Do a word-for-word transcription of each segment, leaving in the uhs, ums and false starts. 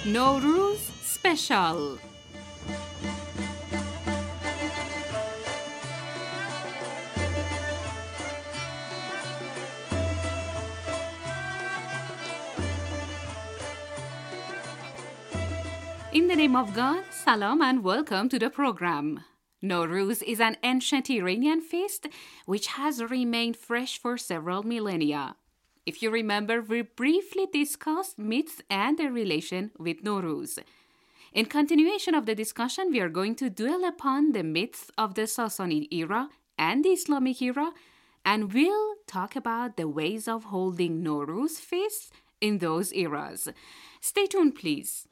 Nowruz Special. In the name of God, salam and welcome to the program. Nowruz is an ancient Iranian feast which has remained fresh for several millennia. If you remember, we briefly discussed myths and their relation with Nowruz. In continuation of the discussion, we are going to dwell upon the myths of the Sassanid era and the Islamic era, and we'll talk about the ways of holding Nowruz feasts in those eras. Stay tuned, please.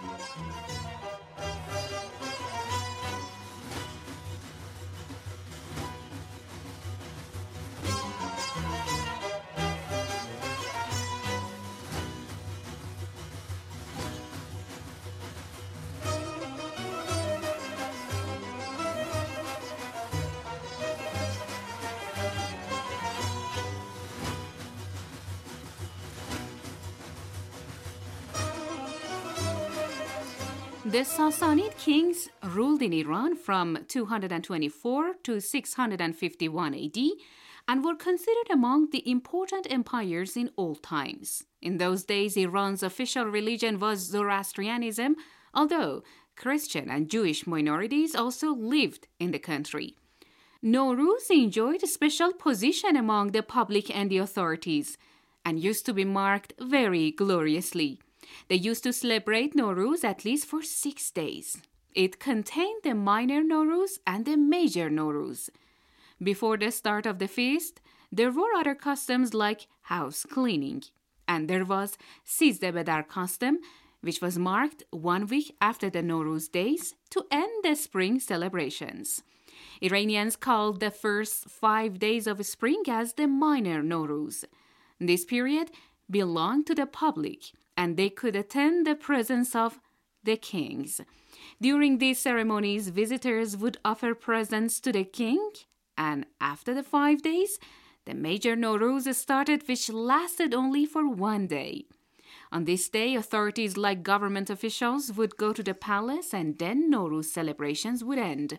The Sassanid kings ruled in Iran from two hundred twenty-four to six hundred fifty-one A D and were considered among the important empires in all times. In those days, Iran's official religion was Zoroastrianism, although Christian and Jewish minorities also lived in the country. Nowruz enjoyed a special position among the public and the authorities and used to be marked very gloriously. They used to celebrate Nowruz at least for six days. It contained the minor Nowruz and the major Nowruz. Before the start of the feast, there were other customs like house cleaning. And there was Sizde Bedar custom, which was marked one week after the Nowruz days to end the spring celebrations. Iranians called the first five days of spring as the minor Nowruz. This period belonged to the public, and they could attend the presence of the kings. During these ceremonies, visitors would offer presents to the king, and after the five days, the major Nowruz started, which lasted only for one day. On this day, authorities like government officials would go to the palace, and then Nowruz celebrations would end.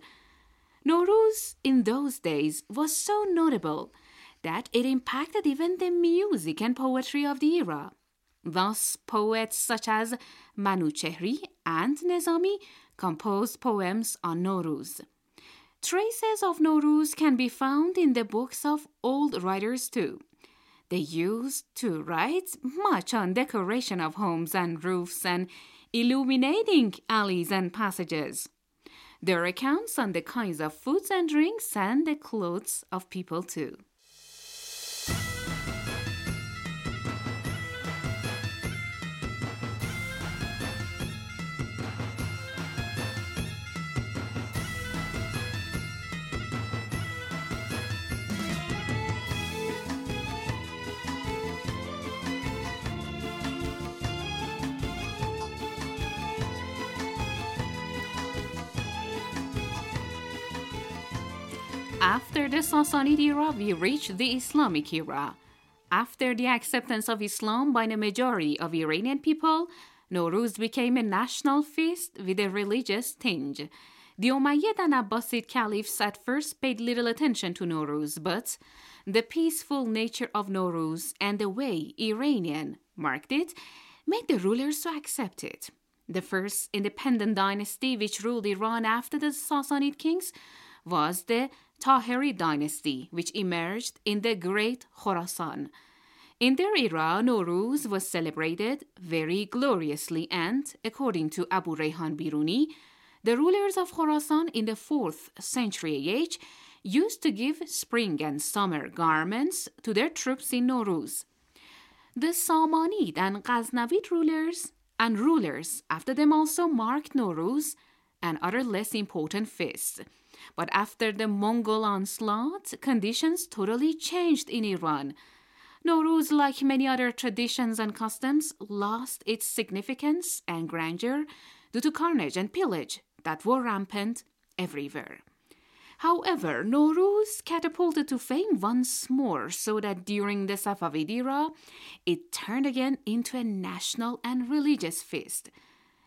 Nowruz in those days was so notable that it impacted even the music and poetry of the era. Thus, poets such as Manuchehri and Nizami composed poems on Nowruz. Traces of Nowruz can be found in the books of old writers too. They used to write much on decoration of homes and roofs and illuminating alleys and passages. There are accounts on the kinds of foods and drinks and the clothes of people too. After the Sassanid era, we reach the Islamic era. After the acceptance of Islam by the majority of Iranian people, Nowruz became a national feast with a religious tinge. The Umayyad and Abbasid caliphs at first paid little attention to Nowruz, but the peaceful nature of Nowruz and the way Iranian marked it made the rulers to accept it. The first independent dynasty which ruled Iran after the Sassanid kings was the Tahiri dynasty, which emerged in the Great Khorasan. In their era, Nowruz was celebrated very gloriously and, according to Abu Rayhan Biruni, the rulers of Khorasan in the fourth century A H used to give spring and summer garments to their troops in Nowruz. The Samanid and Ghaznavid rulers and rulers after them also marked Nowruz and other less important feasts. But after the Mongol onslaught, conditions totally changed in Iran. Nowruz, like many other traditions and customs, lost its significance and grandeur due to carnage and pillage that were rampant everywhere. However, Nowruz catapulted to fame once more so that during the Safavid era, it turned again into a national and religious feast.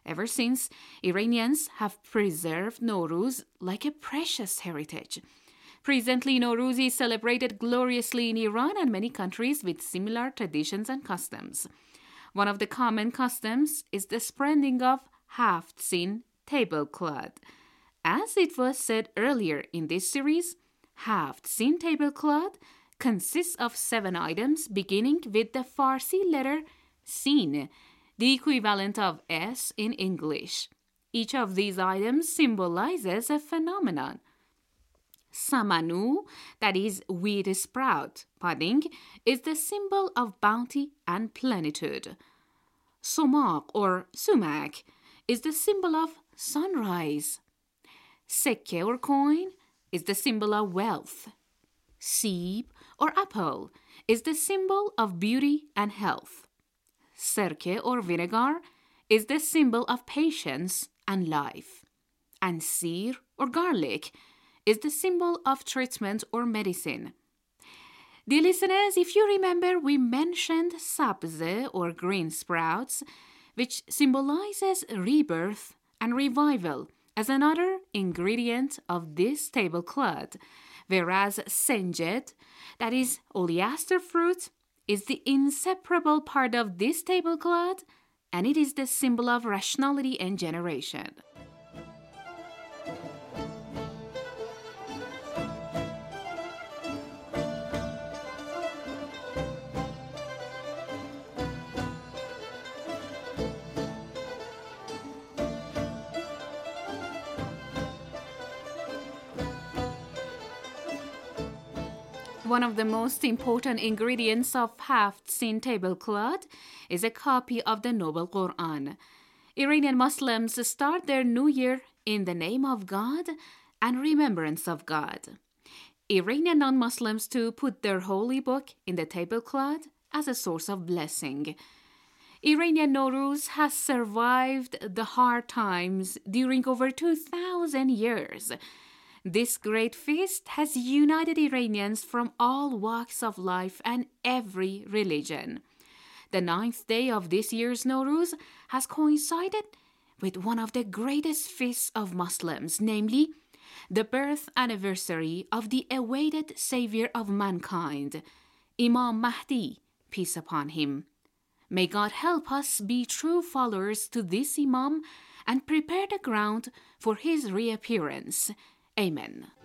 Ever since, Iranians have preserved Nowruz like a precious heritage. Presently, Nowruz is celebrated gloriously in Iran and many countries with similar traditions and customs. One of the common customs is the spreading of haft sin tablecloth. As it was said earlier in this series, haft sin tablecloth consists of seven items beginning with the Farsi letter sin, the equivalent of S in English. Each of these items symbolizes a phenomenon. Samanu, that is wheat sprout pudding, is the symbol of bounty and plenitude. Sumaq or sumac is the symbol of sunrise. Sekke or coin is the symbol of wealth. Seeb or apple is the symbol of beauty and health. Sirke or vinegar is the symbol of patience and life. And sir or garlic is the symbol of treatment or medicine. Dear listeners, if you remember, we mentioned sabze or green sprouts, which symbolizes rebirth and revival as another ingredient of this tablecloth, whereas senjet, that is oleander fruit, is the inseparable part of this tablecloth, and it is the symbol of rationality and generation. One of the most important ingredients of haft sin tablecloth is a copy of the Noble Quran. Iranian Muslims start their new year in the name of God and remembrance of God. Iranian non-Muslims too put their holy book in the tablecloth as a source of blessing. Iranian Nowruz has survived the hard times during over two thousand years. This great feast has united Iranians from all walks of life and every religion. The ninth day of this year's Nowruz has coincided with one of the greatest feasts of Muslims, namely the birth anniversary of the awaited savior of mankind, Imam Mahdi, peace upon him. May God help us be true followers to this Imam and prepare the ground for his reappearance. Amen.